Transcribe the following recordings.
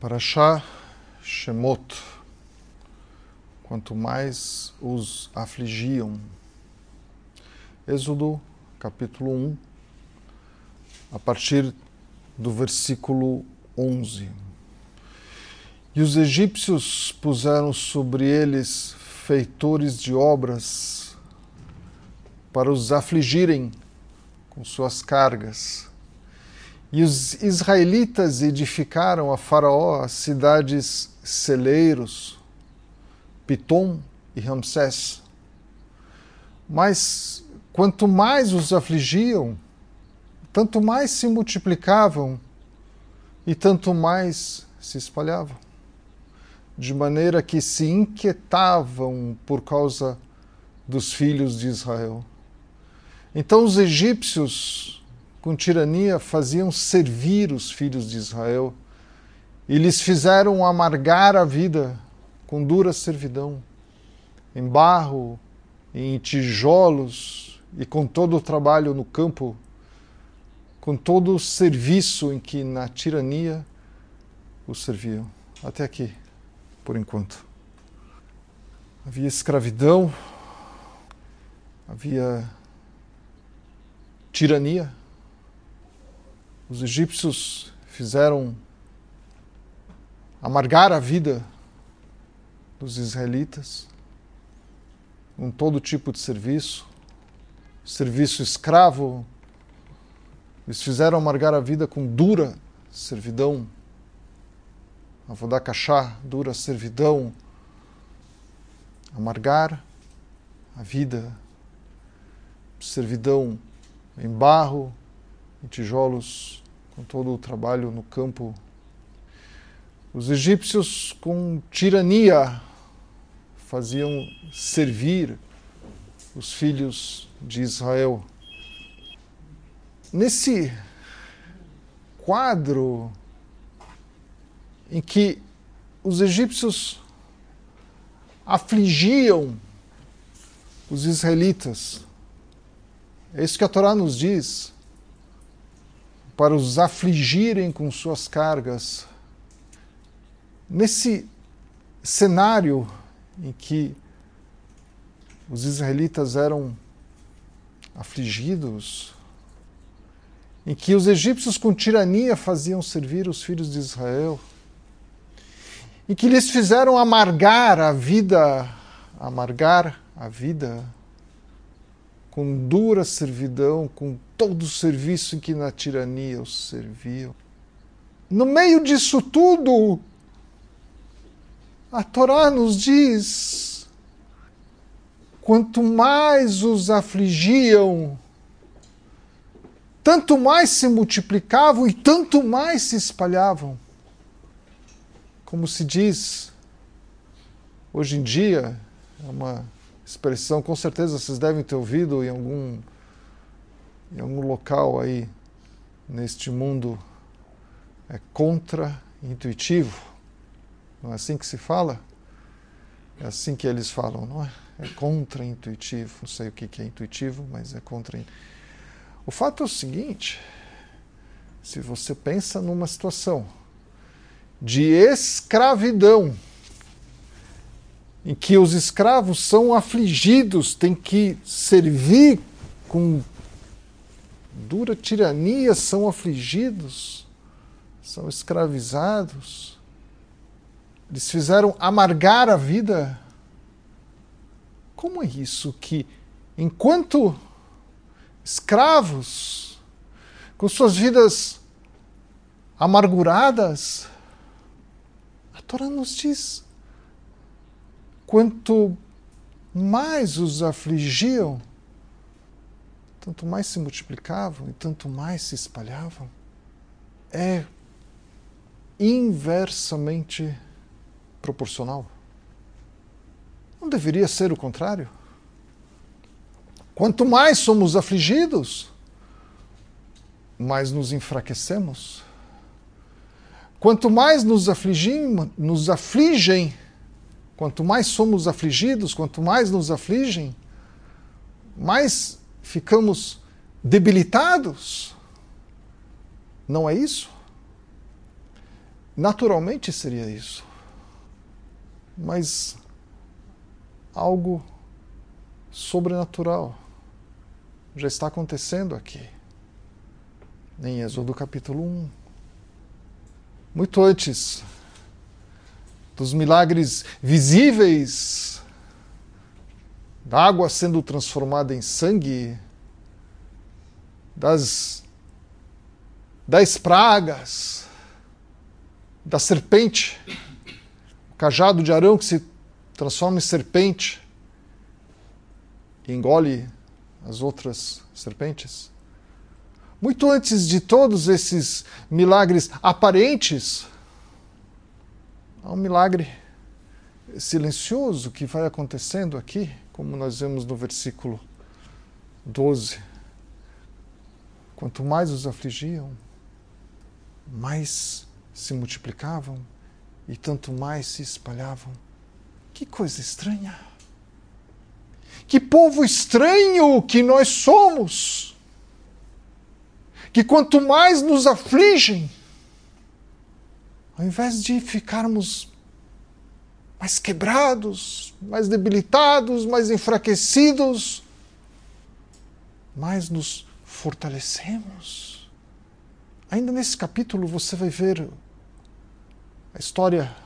Parashá Shemot. Quanto mais os afligiam. Êxodo, capítulo 1, a partir do versículo 11. E os egípcios puseram sobre eles feitores de obras para os afligirem com suas cargas. E os israelitas edificaram a Faraó as cidades celeiros, Pitom e Ramsés. Mas quanto mais os afligiam, tanto mais se multiplicavam e tanto mais se espalhavam, de maneira que se inquietavam por causa dos filhos de Israel. Então os egípcios, com tirania, faziam servir os filhos de Israel e lhes fizeram amargar a vida com dura servidão, em barro, em tijolos e com todo o trabalho no campo, com todo o serviço em que na tirania os serviam. Até aqui, por enquanto. Havia escravidão, havia tirania. Os egípcios fizeram amargar a vida dos israelitas com todo tipo de serviço escravo. Eles fizeram amargar a vida com dura servidão, avodá kashá, dura servidão, amargar a vida, servidão em barro, em tijolos, com todo o trabalho no campo. Os egípcios, com tirania, faziam servir os filhos de Israel. Nesse quadro em que os egípcios afligiam os israelitas, é isso que a Torá nos diz, para os afligirem com suas cargas. Nesse cenário em que os israelitas eram afligidos, em que os egípcios com tirania faziam servir os filhos de Israel, em que lhes fizeram amargar a vida com dura servidão, com todo o serviço em que na tirania os serviam. No meio disso tudo, a Torá nos diz: quanto mais os afligiam, tanto mais se multiplicavam e tanto mais se espalhavam. Como se diz hoje em dia, é uma expressão, com certeza vocês devem ter ouvido em algum local aí neste mundo, é contra-intuitivo. Não é assim que se fala? É assim que eles falam, não é? É contra-intuitivo. Não sei o que é intuitivo, mas é contra-intuitivo. O fato é o seguinte: se você pensa numa situação de escravidão, em que os escravos são afligidos, têm que servir com dura tirania, são afligidos, são escravizados, eles fizeram amargar a vida. Como é isso que, enquanto escravos, com suas vidas amarguradas, a Torá nos diz: quanto mais os afligiam, tanto mais se multiplicavam e tanto mais se espalhavam. É inversamente proporcional. Não deveria ser o contrário? Quanto mais somos afligidos, mais nos enfraquecemos. Quanto mais nos afligem, quanto mais somos afligidos, quanto mais nos afligem, mais ficamos debilitados. Não é isso? Naturalmente seria isso. Mas algo sobrenatural já está acontecendo aqui. Em Êxodo capítulo 1. Muito antes dos milagres visíveis, da água sendo transformada em sangue, das 10 pragas, da serpente, o cajado de Arão que se transforma em serpente e engole as outras serpentes. Muito antes de todos esses milagres aparentes, há um milagre silencioso que vai acontecendo aqui, como nós vemos no versículo 12. Quanto mais os afligiam, mais se multiplicavam e tanto mais se espalhavam. Que coisa estranha! Que povo estranho que nós somos! Que quanto mais nos afligem, ao invés de ficarmos mais quebrados, mais debilitados, mais enfraquecidos, mais nos fortalecemos. Ainda nesse capítulo você vai ver a história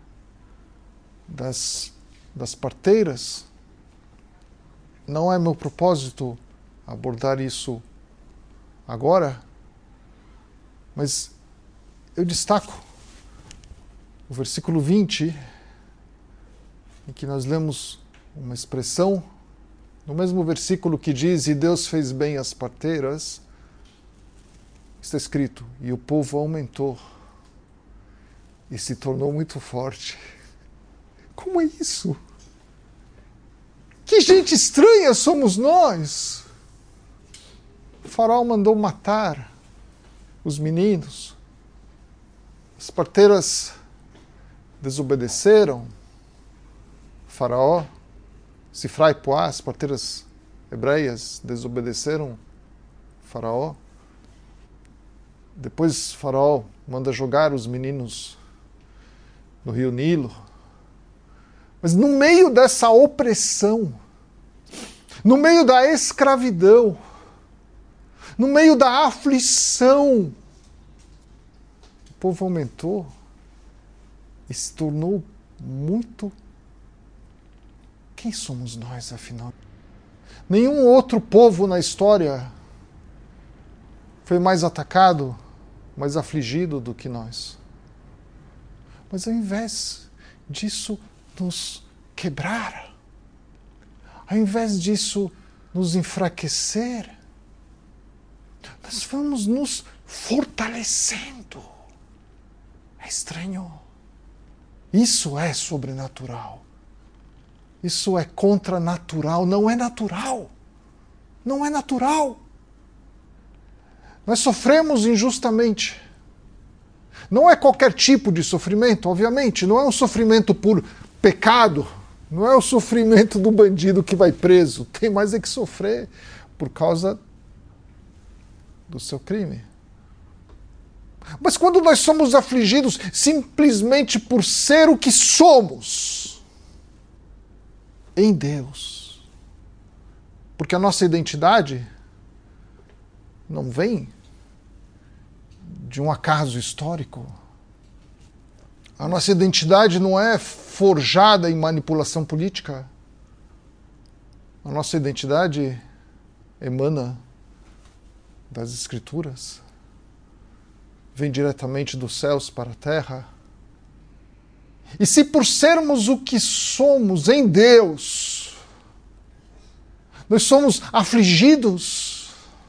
das parteiras. Não é meu propósito abordar isso agora, mas eu destaco o versículo 20, em que nós lemos uma expressão, no mesmo versículo que diz, e Deus fez bem as parteiras, está escrito, e o povo aumentou e se tornou muito forte. Como é isso? Que gente estranha somos nós! O faraó mandou matar os meninos. As parteiras desobedeceram. O faraó, Sifra e Puá, as parteiras hebreias, desobedeceram o faraó. Depois o faraó manda jogar os meninos no rio Nilo. Mas no meio dessa opressão, no meio da escravidão, no meio da aflição, o povo aumentou e se tornou muito. Quem somos nós, afinal? Nenhum outro povo na história foi mais atacado, mais afligido do que nós. Mas ao invés disso nos quebrar, ao invés disso nos enfraquecer, nós vamos nos fortalecendo. É estranho. Isso é sobrenatural. Isso é contranatural. Não é natural. Não é natural. Nós sofremos injustamente. Não é qualquer tipo de sofrimento, obviamente. Não é um sofrimento por pecado. Não é o sofrimento do bandido que vai preso. Tem mais é que sofrer por causa do seu crime. Mas quando nós somos afligidos simplesmente por ser o que somos em Deus, porque a nossa identidade não vem de um acaso histórico. A nossa identidade não é forjada em manipulação política. A nossa identidade emana das Escrituras, vem diretamente dos céus para a terra. E se por sermos o que somos em Deus, nós somos afligidos,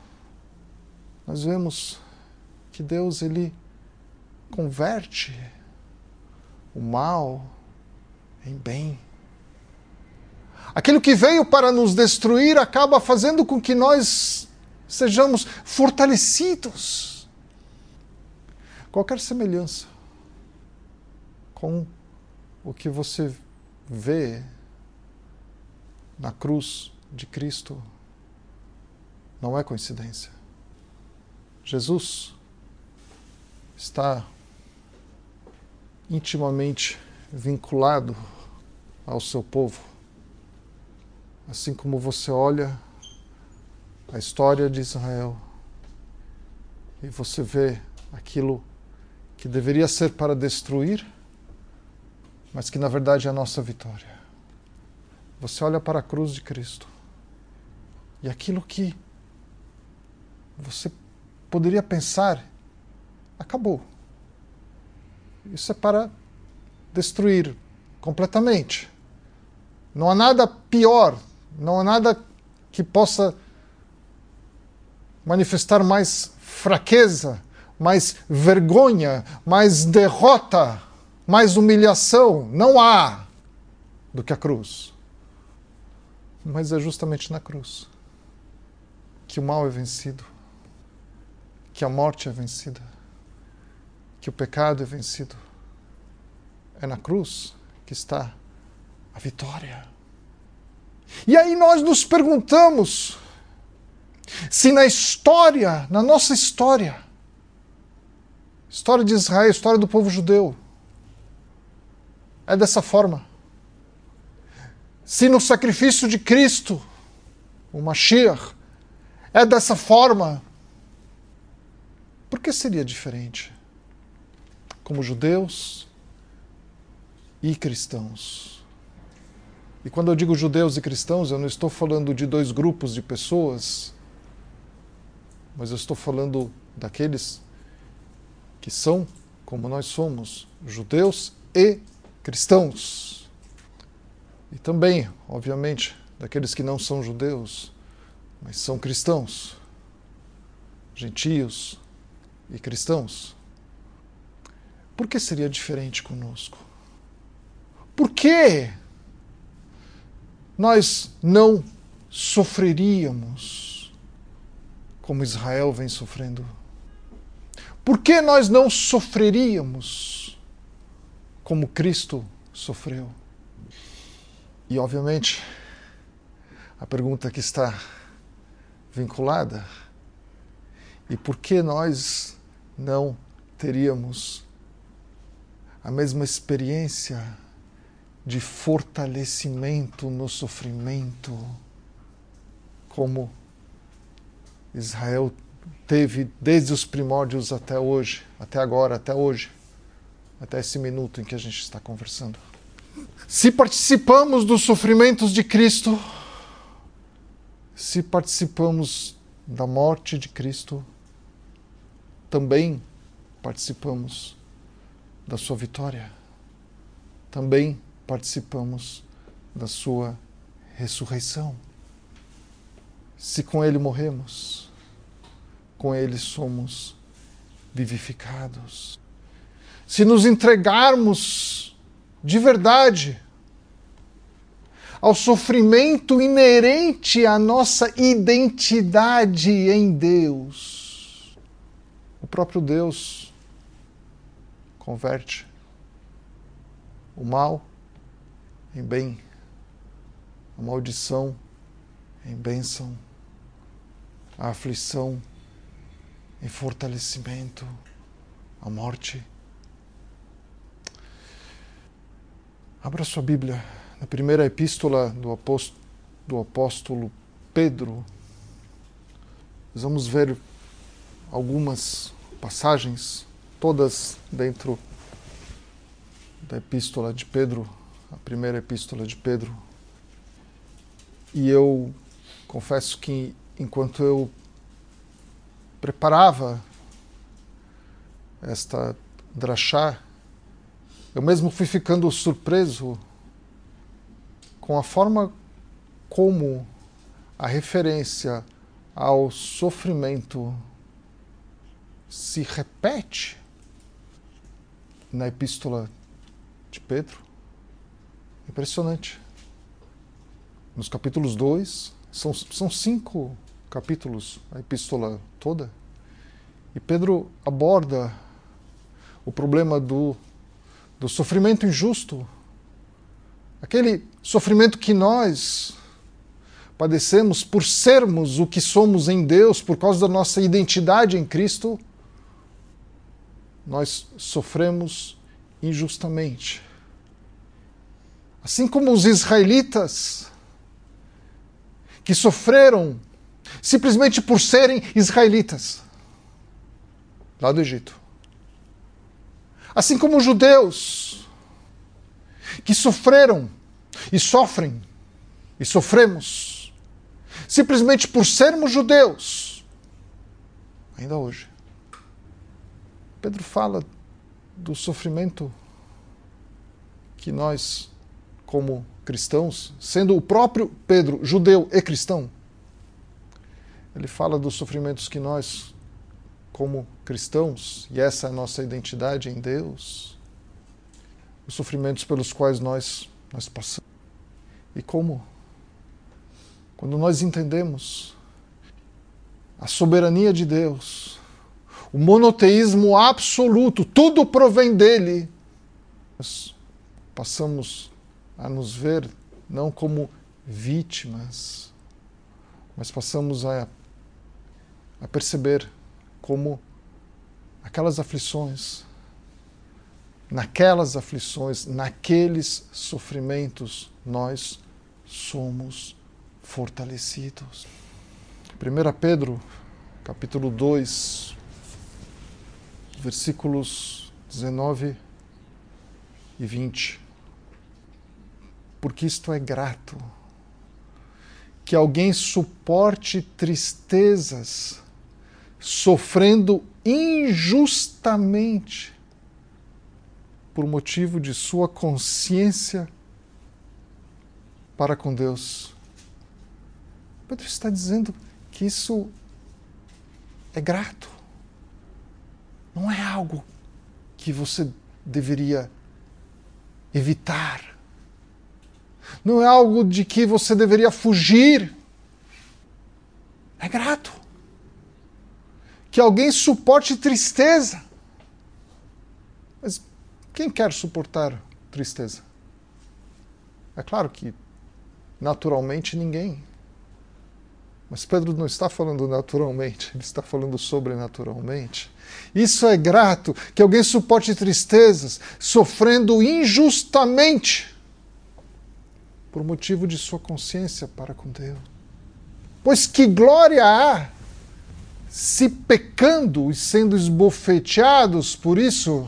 nós vemos que Deus, Ele converte o mal em bem. Aquilo que veio para nos destruir acaba fazendo com que nós sejamos fortalecidos. Qualquer semelhança com o que você vê na cruz de Cristo não é coincidência. Jesus está intimamente vinculado ao seu povo. Assim como você olha a história de Israel e você vê aquilo que deveria ser para destruir, mas que na verdade é a nossa vitória. Você olha para a cruz de Cristo e aquilo que você poderia pensar, acabou. Isso é para destruir completamente. Não há nada pior, não há nada que possa manifestar mais fraqueza, mais vergonha, mais derrota, mais humilhação. Não há do que a cruz. Mas é justamente na cruz que o mal é vencido, que a morte é vencida, que o pecado é vencido. É na cruz que está a vitória. E aí nós nos perguntamos se na história, na nossa história de Israel, história do povo judeu, é dessa forma. Se no sacrifício de Cristo, o Mashiach, é dessa forma, por que seria diferente? Como judeus e cristãos. E quando eu digo judeus e cristãos, eu não estou falando de dois grupos de pessoas, mas eu estou falando daqueles que são, como nós somos, judeus e cristãos. E também, obviamente, daqueles que não são judeus, mas são cristãos, gentios e cristãos. Por que seria diferente conosco? Por que nós não sofreríamos como Israel vem sofrendo? Por que nós não sofreríamos como Cristo sofreu? E, obviamente, a pergunta que está vinculada, e por que nós não teríamos a mesma experiência de fortalecimento no sofrimento como Israel teve desde os primórdios até hoje, até agora, até hoje, até esse minuto em que a gente está conversando. Se participamos dos sofrimentos de Cristo, se participamos da morte de Cristo, também participamos da sua vitória. Também participamos da sua ressurreição. Se com Ele morremos, com Ele somos vivificados. Se nos entregarmos de verdade ao sofrimento inerente à nossa identidade em Deus, o próprio Deus converte o mal em bem, a maldição em bênção, a aflição em fortalecimento, a morte. Abra sua Bíblia na primeira epístola do apóstolo Pedro. Nós vamos ver algumas passagens, todas dentro da epístola de Pedro, a primeira epístola de Pedro. E eu confesso que enquanto eu preparava esta drachá, eu mesmo fui ficando surpreso com a forma como a referência ao sofrimento se repete na epístola de Pedro. Impressionante. Nos capítulos 2, são 5 capítulos a epístola toda, e Pedro aborda o problema do sofrimento injusto, aquele sofrimento que nós padecemos por sermos o que somos em Deus, por causa da nossa identidade em Cristo. Nós sofremos injustamente. Assim como os israelitas que sofreram simplesmente por serem israelitas lá do Egito. Assim como os judeus que sofreram e sofrem e sofremos simplesmente por sermos judeus ainda hoje. Pedro fala do sofrimento que nós, como cristãos, sendo o próprio Pedro judeu e cristão, ele fala dos sofrimentos que nós, como cristãos, e essa é a nossa identidade em Deus, os sofrimentos pelos quais nós passamos. E como, quando nós entendemos a soberania de Deus, o monoteísmo absoluto, tudo provém dele, nós passamos a nos ver não como vítimas, mas passamos a perceber como aquelas aflições, naqueles sofrimentos, nós somos fortalecidos. 1 Pedro, capítulo 2, versículos 19 e 20. Porque isto é grato, que alguém suporte tristezas, sofrendo injustamente, por motivo de sua consciência para com Deus. Pedro está dizendo que isso é grato. Não é algo que você deveria evitar. Não é algo de que você deveria fugir. É grato. Que alguém suporte tristeza. Mas quem quer suportar tristeza? É claro que naturalmente ninguém. Mas Pedro não está falando naturalmente, ele está falando sobrenaturalmente. Isso é grato, que alguém suporte tristezas, sofrendo injustamente, por motivo de sua consciência para com Deus. Pois que glória há, se pecando e sendo esbofeteados por isso,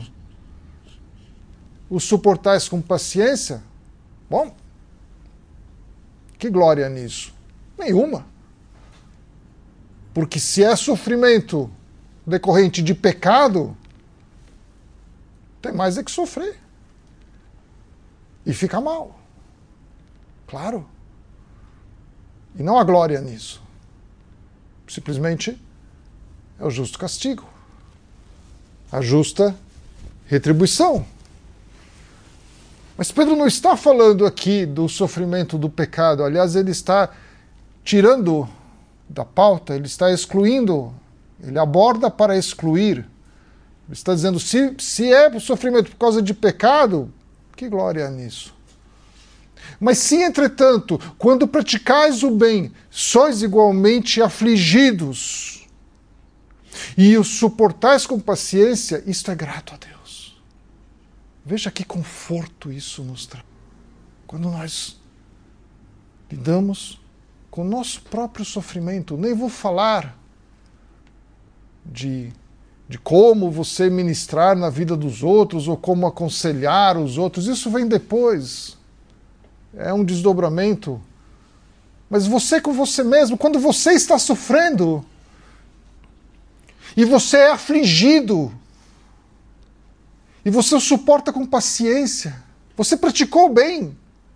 os suportais com paciência? Bom, que glória nisso? Nenhuma. Porque se é sofrimento decorrente de pecado, tem mais é que sofrer. E fica mal. Claro. E não há glória nisso. Simplesmente é o justo castigo. A justa retribuição. Mas Pedro não está falando aqui do sofrimento do pecado. Aliás, ele está tirando da pauta, ele está excluindo, ele aborda para excluir. Ele está dizendo, se é sofrimento por causa de pecado, que glória há nisso? Mas se, entretanto, quando praticais o bem, sois igualmente afligidos, e o suportais com paciência, isto é grato a Deus. Veja que conforto isso nos traz. Quando nós lidamos com o nosso próprio sofrimento, nem vou falar de como você ministrar na vida dos outros ou como aconselhar os outros, isso vem depois. É um desdobramento. Mas você com você mesmo, quando você está sofrendo e você é afligido e você o suporta com paciência, você praticou o bem.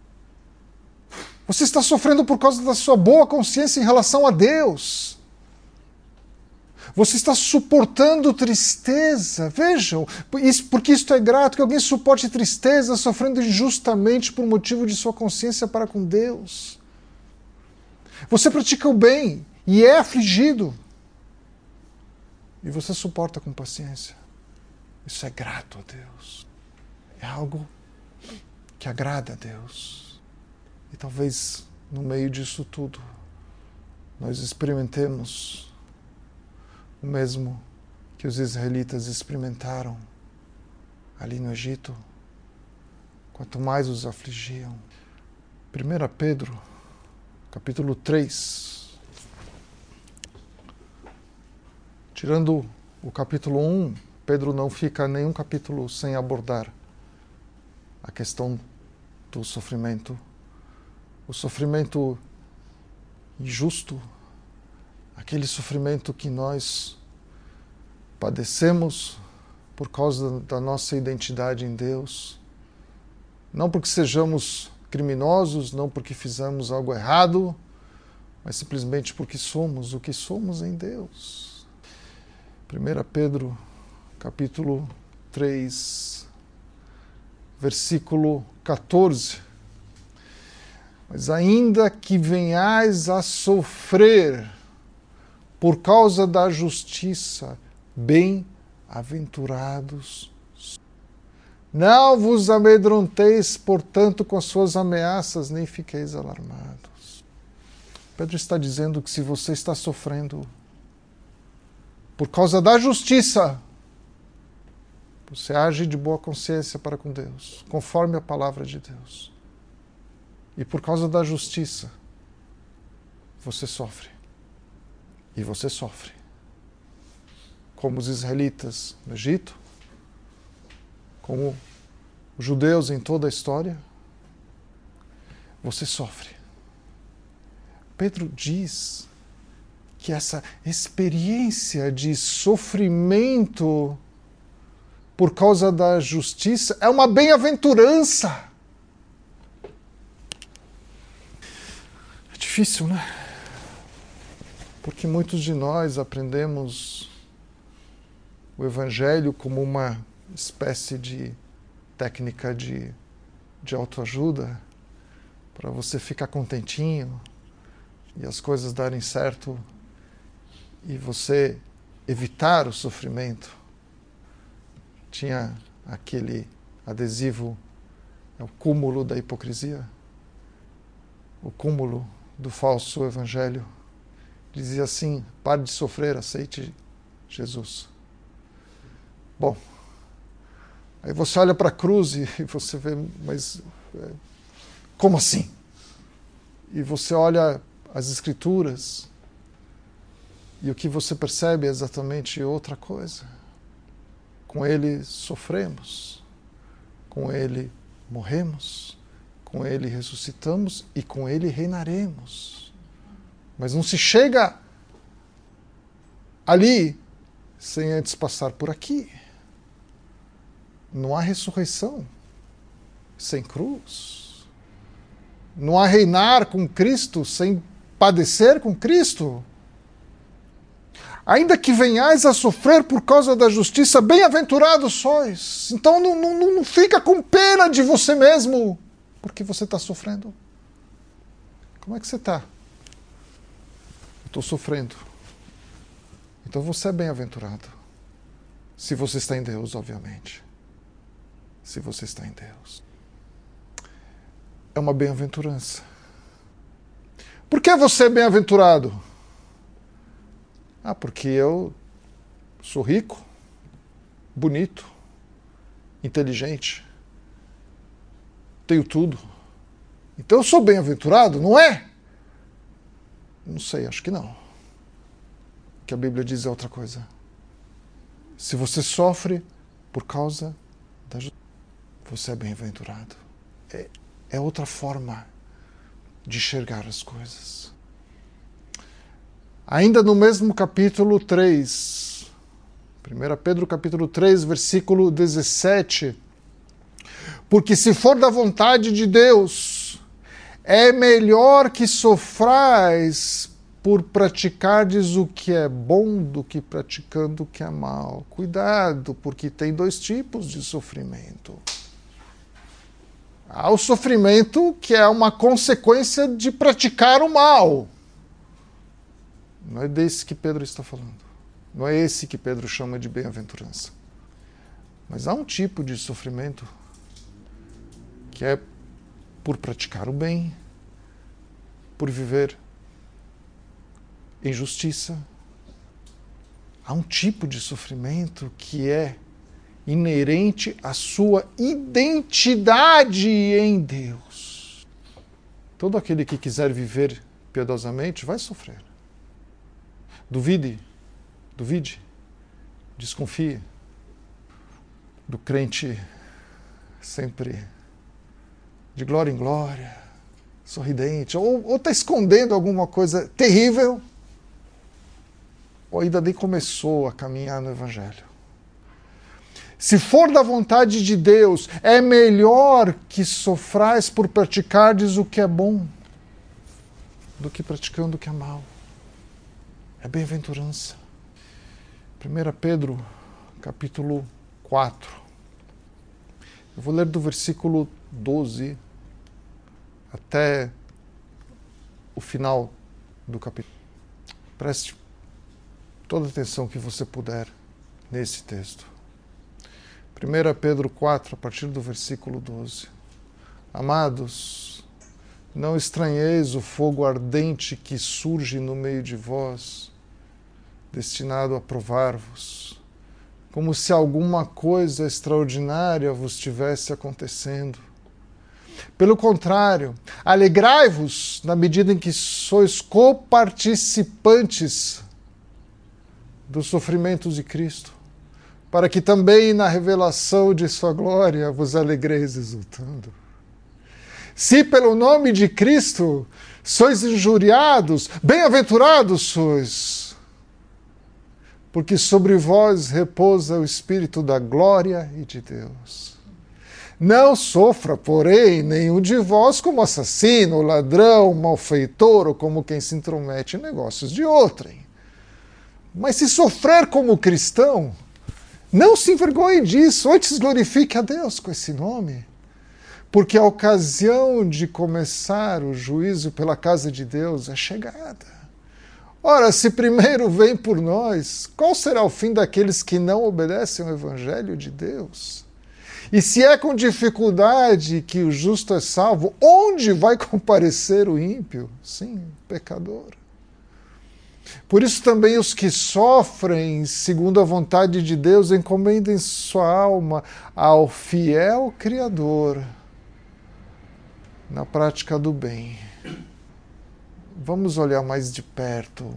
Você está sofrendo por causa da sua boa consciência em relação a Deus. Você está suportando tristeza. Vejam, porque isto é grato, que alguém suporte tristeza sofrendo injustamente por motivo de sua consciência para com Deus. Você pratica o bem e é afligido. E você suporta com paciência. Isso é grato a Deus. É algo que agrada a Deus. E talvez, no meio disso tudo, nós experimentemos o mesmo que os israelitas experimentaram ali no Egito, quanto mais os afligiam. 1 Pedro, capítulo 3. Tirando o capítulo 1, Pedro não fica nenhum capítulo sem abordar a questão do sofrimento. O sofrimento injusto, aquele sofrimento que nós padecemos por causa da nossa identidade em Deus. Não porque sejamos criminosos, não porque fizemos algo errado, mas simplesmente porque somos o que somos em Deus. 1 Pedro, capítulo 3, versículo 14. Mas ainda que venhais a sofrer por causa da justiça, bem-aventurados. Não vos amedronteis, portanto, com as suas ameaças, nem fiqueis alarmados. Pedro está dizendo que se você está sofrendo por causa da justiça, você age de boa consciência para com Deus, conforme a palavra de Deus. E por causa da justiça, você sofre. E você sofre. Como os israelitas no Egito, como os judeus em toda a história, você sofre. Pedro diz que essa experiência de sofrimento por causa da justiça é uma bem-aventurança. É difícil, né? Porque muitos de nós aprendemos o Evangelho como uma espécie de técnica de autoajuda para você ficar contentinho e as coisas darem certo e você evitar o sofrimento. Tinha aquele adesivo, é o cúmulo da hipocrisia, o cúmulo do falso evangelho. Dizia assim: pare de sofrer, aceite Jesus. Bom, aí você olha para a cruz e você vê, mas como assim? E você olha as Escrituras e o que você percebe é exatamente outra coisa. Com Ele sofremos, com Ele morremos, com Ele ressuscitamos e com Ele reinaremos. Mas não se chega ali sem antes passar por aqui. Não há ressurreição sem cruz. Não há reinar com Cristo sem padecer com Cristo. Ainda que venhais a sofrer por causa da justiça, bem-aventurados sois. Então não fica com pena de você mesmo, porque você está sofrendo. Como é que você está? Estou sofrendo. Então você é bem-aventurado. Se você está em Deus, obviamente. Se você está em Deus. É uma bem-aventurança. Por que você é bem-aventurado? Porque eu sou rico, bonito, inteligente, tenho tudo. Então eu sou bem-aventurado, não é? Não sei, acho que não. O que a Bíblia diz é outra coisa. Se você sofre por causa da justiça, você é bem-aventurado. É outra forma de enxergar as coisas. Ainda no mesmo capítulo 3, 1 Pedro capítulo 3, versículo 17. Porque se for da vontade de Deus, é melhor que sofrais por praticardes o que é bom do que praticando o que é mal. Cuidado, porque tem dois tipos de sofrimento. Há o sofrimento que é uma consequência de praticar o mal. Não é desse que Pedro está falando. Não é esse que Pedro chama de bem-aventurança. Mas há um tipo de sofrimento que é por praticar o bem, por viver em justiça. Há um tipo de sofrimento que é inerente à sua identidade em Deus. Todo aquele que quiser viver piedosamente vai sofrer. Duvide, desconfie do crente sempre de glória em glória, sorridente, ou está escondendo alguma coisa terrível, ou ainda nem começou a caminhar no Evangelho. Se for da vontade de Deus, é melhor que sofrais por praticardes o que é bom, do que praticando o que é mal. É bem-aventurança. 1 Pedro, capítulo 4. Eu vou ler do versículo 12 até o final do capítulo. Preste toda a atenção que você puder nesse texto. 1 Pedro 4, a partir do versículo 12. Amados, não estranheis o fogo ardente que surge no meio de vós, destinado a provar-vos, como se alguma coisa extraordinária vos estivesse acontecendo. Pelo contrário, alegrai-vos na medida em que sois coparticipantes dos sofrimentos de Cristo, para que também na revelação de sua glória vos alegreis exultando. Se pelo nome de Cristo sois injuriados, bem-aventurados sois, porque sobre vós repousa o Espírito da glória e de Deus. Não sofra, porém, nenhum de vós como assassino, ladrão, malfeitor ou como quem se intromete em negócios de outrem. Mas se sofrer como cristão, não se envergonhe disso, antes glorifique a Deus com esse nome, porque a ocasião de começar o juízo pela casa de Deus é chegada. Ora, se primeiro vem por nós, qual será o fim daqueles que não obedecem ao Evangelho de Deus? E se é com dificuldade que o justo é salvo, onde vai comparecer o ímpio? Sim, pecador. Por isso também os que sofrem segundo a vontade de Deus encomendem sua alma ao fiel Criador na prática do bem. Vamos olhar mais de perto.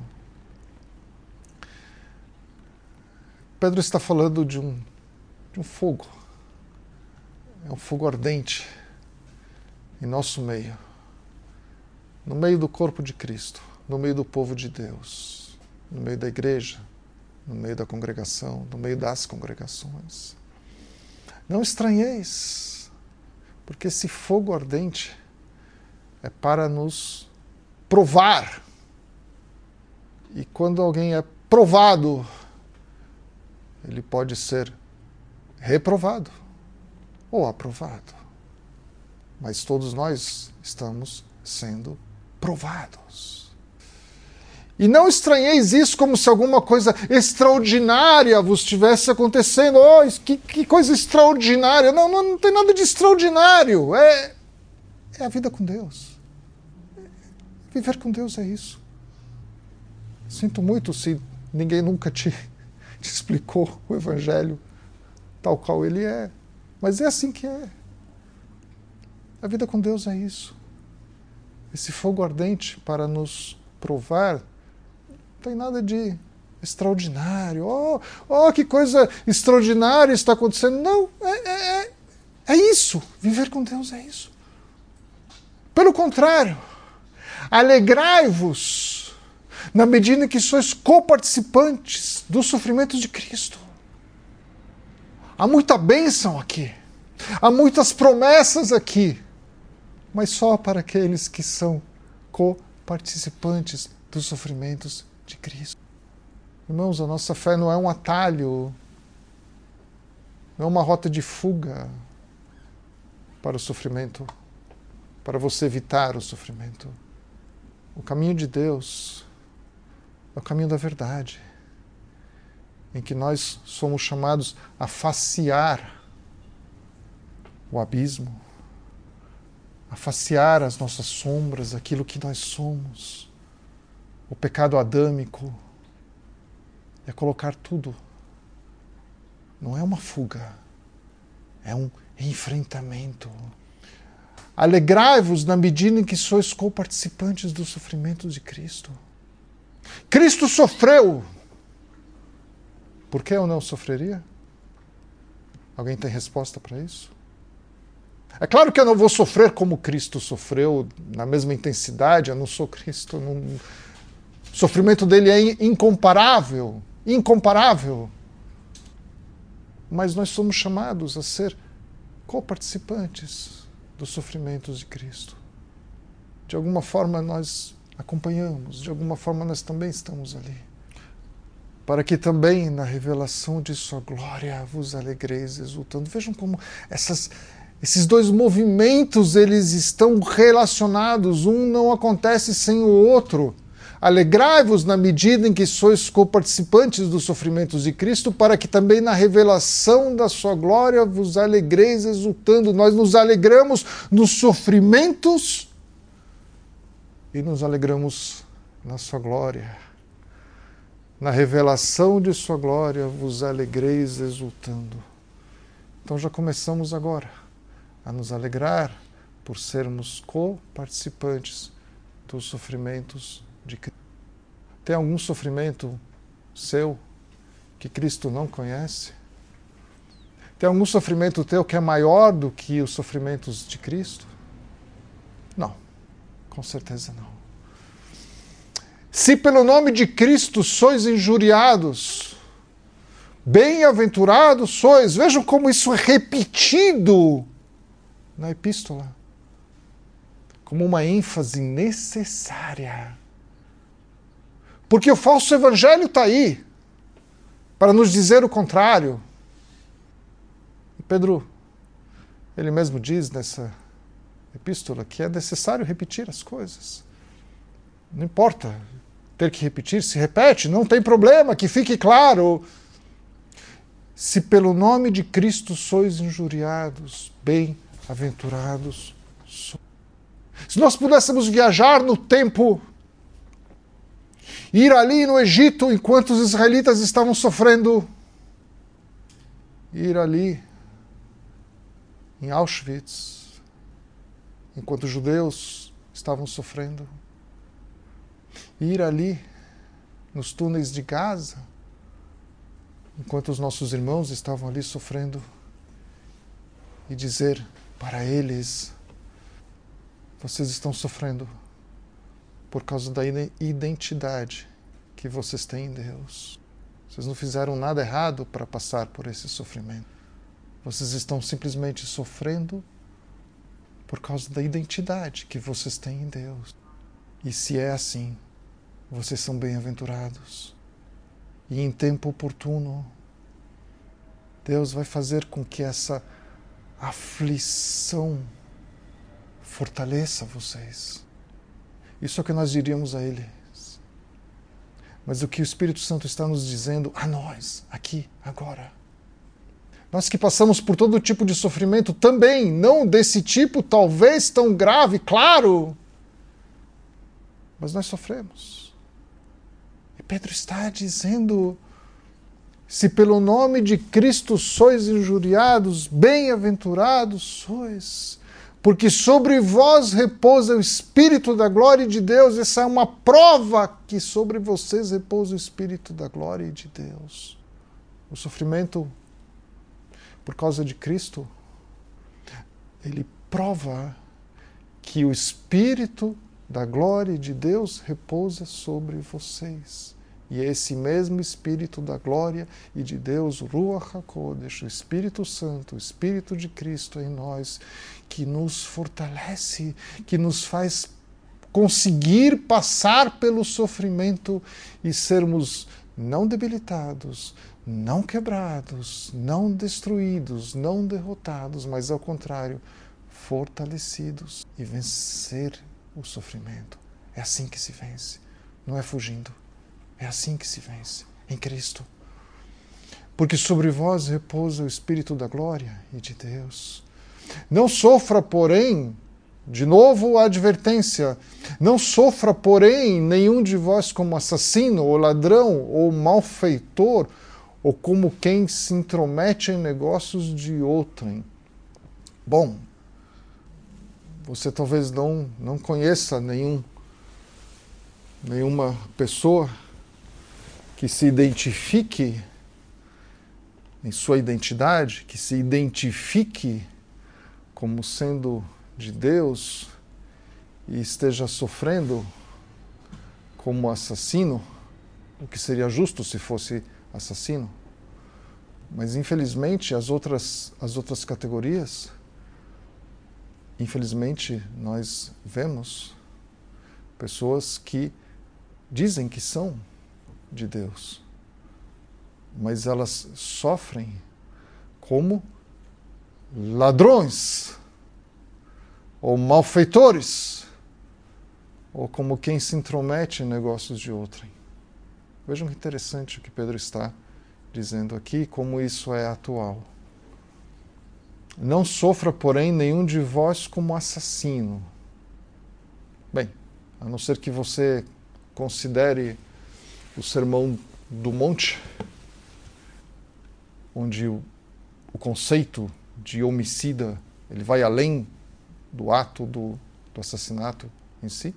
Pedro está falando de um fogo. É um fogo ardente em nosso meio, no meio do corpo de Cristo, no meio do povo de Deus, no meio da igreja, no meio da congregação, no meio das congregações. Não estranheis, porque esse fogo ardente é para nos provar. E quando alguém é provado, ele pode ser reprovado ou aprovado. Mas todos nós estamos sendo provados. E não estranheis isso como se alguma coisa extraordinária vos estivesse acontecendo. Oh, que coisa extraordinária. Não tem nada de extraordinário. É a vida com Deus. Viver com Deus é isso. Sinto muito se ninguém nunca te explicou o Evangelho tal qual ele é. Mas é assim que é. A vida com Deus é isso. Esse fogo ardente para nos provar, não tem nada de extraordinário. Oh, que coisa extraordinária está acontecendo. Não, é isso. Viver com Deus é isso. Pelo contrário, alegrai-vos na medida em que sois coparticipantes dos sofrimentos de Cristo. Há muita bênção aqui. Há muitas promessas aqui. Mas só para aqueles que são coparticipantes dos sofrimentos de Cristo. Irmãos, a nossa fé não é um atalho, não é uma rota de fuga para o sofrimento, para você evitar o sofrimento. O caminho de Deus é o caminho da verdade, em que nós somos chamados a facear o abismo, a facear as nossas sombras, aquilo que nós somos, o pecado adâmico, é colocar tudo Não é uma fuga, é um enfrentamento. Alegrai-vos na medida em que sois co-participantes dos sofrimentos de Cristo. Cristo sofreu. Por que eu não sofreria? Alguém tem resposta para isso? É claro que eu não vou sofrer como Cristo sofreu, na mesma intensidade, eu não sou Cristo. Não... O sofrimento dele é incomparável, incomparável. Mas nós somos chamados a ser co-participantes dos sofrimentos de Cristo. De alguma forma nós acompanhamos, de alguma forma nós também estamos ali. Para que também na revelação de sua glória vos alegreis exultando. Vejam como esses dois movimentos eles estão relacionados, um não acontece sem o outro. Alegrai-vos na medida em que sois co-participantes dos sofrimentos de Cristo, para que também na revelação da sua glória vos alegreis exultando. Nós nos alegramos nos sofrimentos e nos alegramos na sua glória. Na revelação de sua glória vos alegreis exultando. Então já começamos agora a nos alegrar por sermos co-participantes dos sofrimentos de Cristo. Tem algum sofrimento seu que Cristo não conhece? Tem algum sofrimento teu que é maior do que os sofrimentos de Cristo? Não, com certeza não. Se pelo nome de Cristo sois injuriados, bem-aventurados sois. Vejam como isso é repetido na epístola, como uma ênfase necessária. Porque o falso evangelho está aí para nos dizer o contrário. E Pedro, ele mesmo diz nessa epístola que é necessário repetir as coisas. Não importa ter que repetir, se repete, não tem problema, que fique claro. Se pelo nome de Cristo sois injuriados, bem-aventurados sois. Se nós pudéssemos viajar no tempo, ir ali no Egito enquanto os israelitas estavam sofrendo, ir ali em Auschwitz enquanto os judeus estavam sofrendo, ir ali nos túneis de Gaza enquanto os nossos irmãos estavam ali sofrendo e dizer para eles: vocês estão sofrendo por causa da identidade que vocês têm em Deus. Vocês não fizeram nada errado para passar por esse sofrimento. Vocês estão simplesmente sofrendo por causa da identidade que vocês têm em Deus. E se é assim, vocês são bem-aventurados. E em tempo oportuno, Deus vai fazer com que essa aflição fortaleça vocês. Isso é o que nós diríamos a eles. Mas o que o Espírito Santo está nos dizendo a nós, aqui, agora. Nós que passamos por todo tipo de sofrimento também, não desse tipo, talvez tão grave, claro. Mas nós sofremos. E Pedro está dizendo: se pelo nome de Cristo sois injuriados, bem-aventurados sois, porque sobre vós repousa o Espírito da glória de Deus. Essa é uma prova que sobre vocês repousa o Espírito da glória de Deus. O sofrimento por causa de Cristo, ele prova que o Espírito da glória de Deus repousa sobre vocês. E é esse mesmo Espírito da glória e de Deus, o Ruach HaKodesh, o Espírito Santo, o Espírito de Cristo em nós, que nos fortalece, que nos faz conseguir passar pelo sofrimento e sermos não debilitados, não quebrados, não destruídos, não derrotados, mas ao contrário, fortalecidos e vencer o sofrimento. É assim que se vence, não é fugindo. É assim que se vence, em Cristo. Porque sobre vós repousa o Espírito da glória e de Deus. Não sofra, porém, de novo a advertência, não sofra, porém, nenhum de vós como assassino, ou ladrão, ou malfeitor, ou como quem se intromete em negócios de outrem. Bom, você talvez não conheça nenhuma pessoa que se identifique em sua identidade, que se identifique como sendo de Deus e esteja sofrendo como assassino, o que seria justo se fosse assassino. Mas infelizmente as outras categorias, infelizmente nós vemos pessoas que dizem que são de Deus, mas elas sofrem como ladrões, ou malfeitores, ou como quem se intromete em negócios de outrem. Vejam que interessante o que Pedro está dizendo aqui, como isso é atual. Não sofra, porém, nenhum de vós como assassino. Bem, a não ser que você considere o Sermão do Monte, onde o conceito de homicida ele vai além do ato do assassinato em si.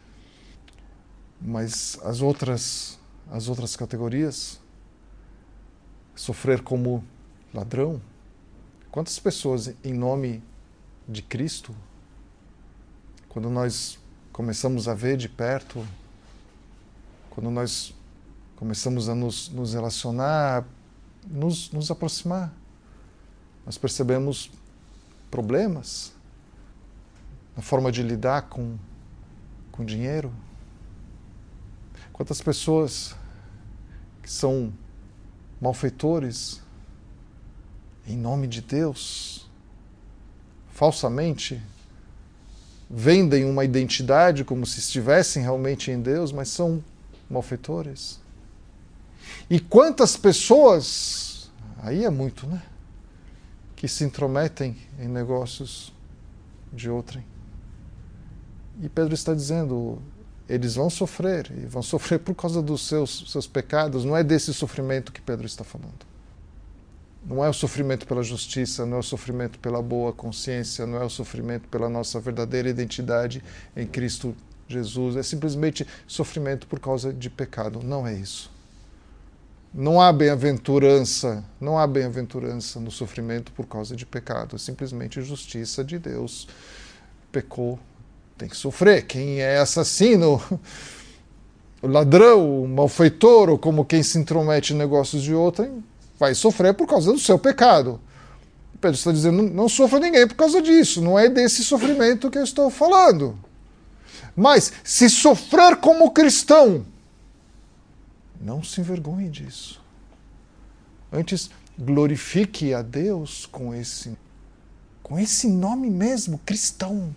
Mas as outras categorias, sofrer como ladrão, quantas pessoas em nome de Cristo, quando nós começamos a ver de perto, quando nós começamos a nos relacionar, nos aproximar, nós percebemos problemas na forma de lidar com dinheiro. Quantas pessoas que são malfeitores em nome de Deus, falsamente, vendem uma identidade como se estivessem realmente em Deus, mas são malfeitores. E quantas pessoas, aí é muito, né? Que se intrometem em negócios de outrem. E Pedro está dizendo, eles vão sofrer, e vão sofrer por causa dos seus pecados. Não é desse sofrimento que Pedro está falando. Não é o sofrimento pela justiça, não é o sofrimento pela boa consciência, não é o sofrimento pela nossa verdadeira identidade em Cristo Jesus. É simplesmente sofrimento por causa de pecado. Não é isso. Não há bem-aventurança no sofrimento por causa de pecado. É simplesmente justiça de Deus. Pecou, tem que sofrer. Quem é assassino, o ladrão, o malfeitor, ou como quem se intromete em negócios de outrem, vai sofrer por causa do seu pecado. Pedro está dizendo, não sofra ninguém por causa disso. Não é desse sofrimento que eu estou falando. Mas, se sofrer como cristão, não se envergonhe disso. Antes, glorifique a Deus com esse nome mesmo, cristão.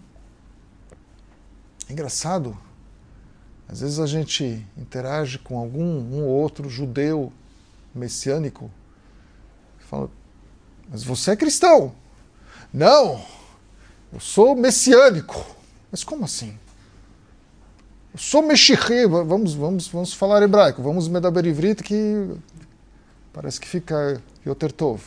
É engraçado. Às vezes a gente interage com um ou outro judeu messiânico. Fala, mas você é cristão. Não, eu sou messiânico. Mas como assim? Eu sou meshirri, vamos falar hebraico, vamos medaber ivrit, que parece que fica yotertov.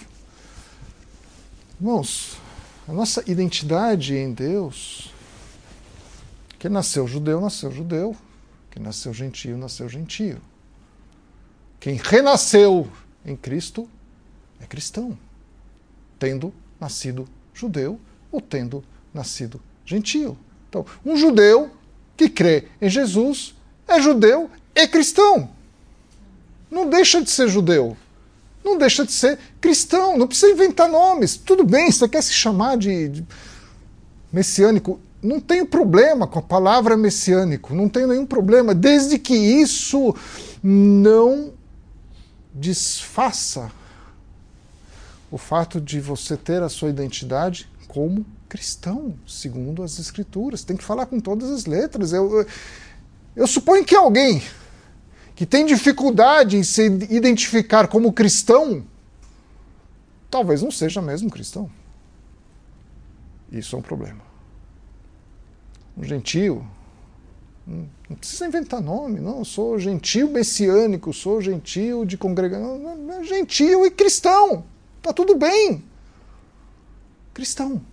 Irmãos, a nossa identidade em Deus, quem nasceu judeu, nasceu judeu. Quem nasceu gentio, nasceu gentio. Quem renasceu em Cristo é cristão, tendo nascido judeu ou tendo nascido gentio. Então, um judeu que crê em Jesus é judeu e cristão. Não deixa de ser judeu. Não deixa de ser cristão. Não precisa inventar nomes. Tudo bem, você quer se chamar de messiânico. Não tenho problema com a palavra messiânico. Não tenho nenhum problema, desde que isso não desfaça o fato de você ter a sua identidade como cristão, segundo as Escrituras. Tem que falar com todas as letras. Eu suponho que alguém que tem dificuldade em se identificar como cristão, talvez não seja mesmo cristão. Isso é um problema. Um gentio Não precisa inventar nome, não. Eu sou gentio messiânico, sou gentio de congregação. Não, gentio e cristão. Está tudo bem. Cristão.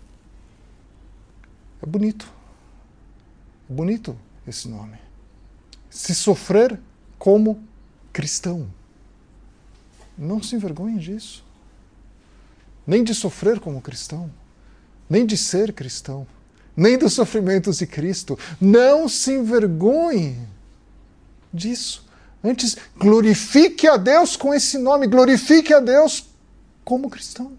É bonito. É bonito esse nome. Se sofrer como cristão. Não se envergonhe disso. Nem de sofrer como cristão. Nem de ser cristão. Nem dos sofrimentos de Cristo. Não se envergonhe disso. Antes, glorifique a Deus com esse nome. Glorifique a Deus como cristão.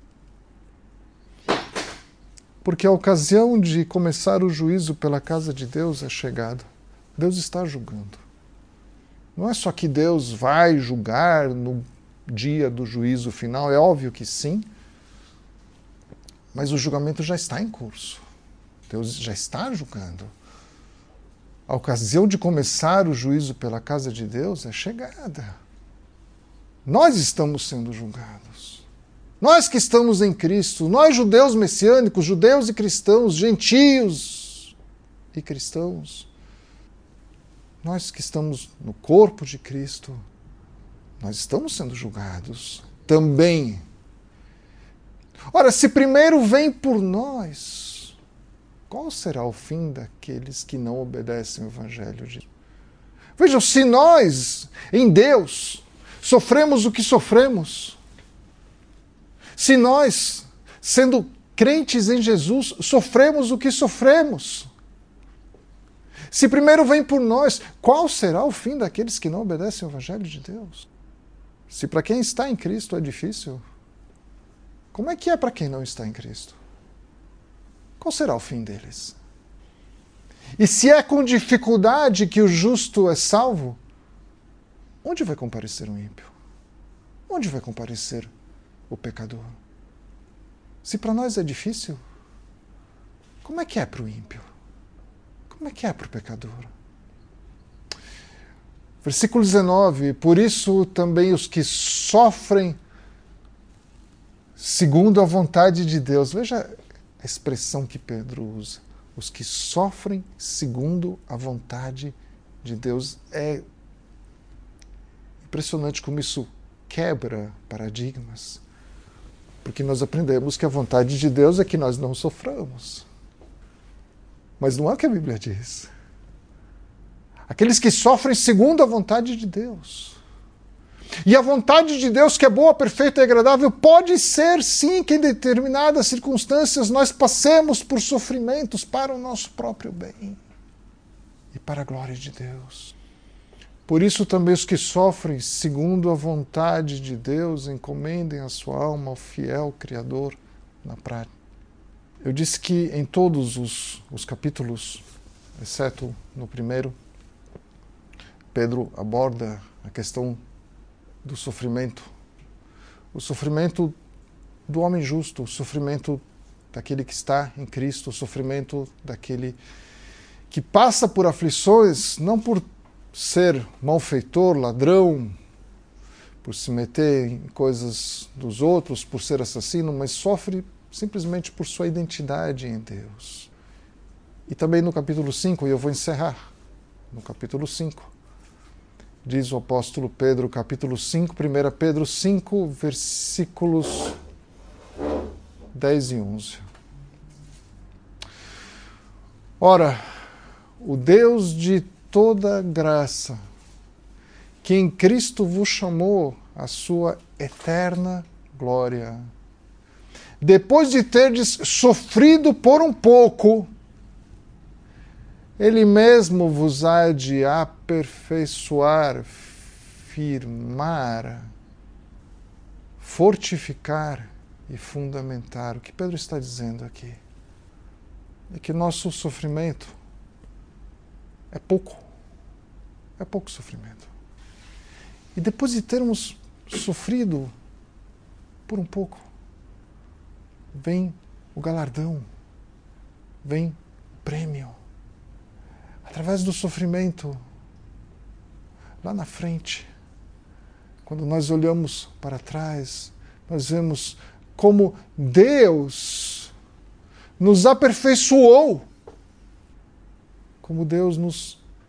Porque a ocasião de começar o juízo pela casa de Deus é chegada. Deus está julgando. Não é só que Deus vai julgar no dia do juízo final, é óbvio que sim, mas o julgamento já está em curso. Deus já está julgando. A ocasião de começar o juízo pela casa de Deus é chegada. Nós estamos sendo julgados. Nós que estamos em Cristo, nós judeus messiânicos, judeus e cristãos, gentios e cristãos, nós que estamos no corpo de Cristo, nós estamos sendo julgados também. Ora, se primeiro vem por nós, qual será o fim daqueles que não obedecem o Evangelho de Deus? Vejam, se nós, em Deus, sofremos o que sofremos, se nós, sendo crentes em Jesus, sofremos o que sofremos, se primeiro vem por nós, qual será o fim daqueles que não obedecem ao Evangelho de Deus? Se para quem está em Cristo é difícil, como é que é para quem não está em Cristo? Qual será o fim deles? E se é com dificuldade que o justo é salvo, onde vai comparecer o ímpio? Onde vai comparecer o pecador? Se para nós é difícil, como é que é para o ímpio? Como é que é para o pecador? Versículo 19, por isso também os que sofrem segundo a vontade de Deus. Veja a expressão que Pedro usa. Os que sofrem segundo a vontade de Deus. É impressionante como isso quebra paradigmas. Porque nós aprendemos que a vontade de Deus é que nós não soframos. Mas não é o que a Bíblia diz. Aqueles que sofrem segundo a vontade de Deus. E a vontade de Deus, que é boa, perfeita e agradável, pode ser, sim, que em determinadas circunstâncias nós passemos por sofrimentos para o nosso próprio bem e para a glória de Deus. Por isso também os que sofrem segundo a vontade de Deus encomendem a sua alma ao fiel Criador na prática. Eu disse que em todos os capítulos, exceto no primeiro, Pedro aborda a questão do sofrimento. O sofrimento do homem justo, o sofrimento daquele que está em Cristo, o sofrimento daquele que passa por aflições, não por ser malfeitor, ladrão, por se meter em coisas dos outros, por ser assassino, mas sofre simplesmente por sua identidade em Deus. E também no capítulo 5, e eu vou encerrar, no capítulo 5, diz o apóstolo Pedro, capítulo 5, 1 Pedro 5, versículos 10 e 11. Ora, o Deus de toda graça, que em Cristo vos chamou à sua eterna glória, depois de terdes sofrido por um pouco, Ele mesmo vos há de aperfeiçoar, firmar, fortificar e fundamentar. O que Pedro está dizendo aqui é que nosso sofrimento é pouco sofrimento. E depois de termos sofrido por um pouco, vem o galardão, vem o prêmio. Através do sofrimento, lá na frente, quando nós olhamos para trás, nós vemos como Deus nos aperfeiçoou, como Deus nos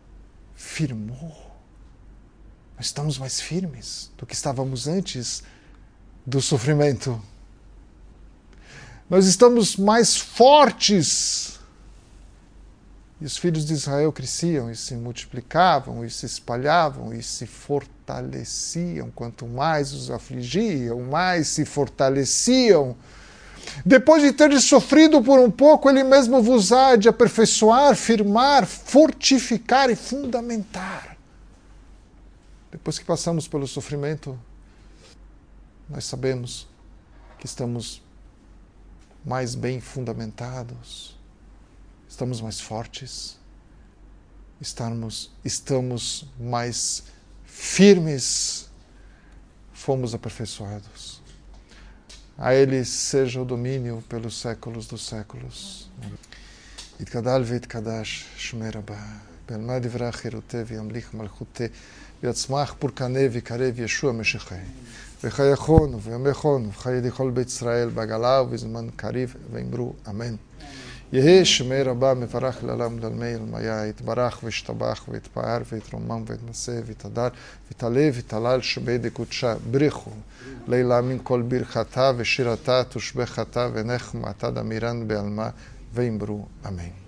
firmou. Nós estamos mais firmes do que estávamos antes do sofrimento. Nós estamos mais fortes. E os filhos de Israel cresciam e se multiplicavam e se espalhavam e se fortaleciam. Quanto mais os afligiam, mais se fortaleciam. Depois de ter sofrido por um pouco, ele mesmo vos há de aperfeiçoar, firmar, fortificar e fundamentar. Depois que passamos pelo sofrimento, nós sabemos que estamos mais bem fundamentados, estamos mais fortes, estamos mais firmes, fomos aperfeiçoados. A Ele seja o domínio pelos séculos dos séculos. Yitkadal v'yitkadash Shmei Rabbah, be'alma divrei chirutei v'yamlich malchutei, v'yatzmach purkanei v'yikarei v'Yeshua Meshechei, v'chayachonu v'yamechonu v'chaye dichol beit Israel b'agala v'zman kariv v'imru Amen. יהי שמי רבה מברך לעולם לעלמי עלמיה, יתברך וישתבח ויתפאר ויתרומם ויתנשא ויתהדר ויתעלה ויתהלל שמי דקודשה בריחו לילה מן כל ברכתה ושירתה תושבחתה ונחמתה דמירן בעלמה ואמרו אמן.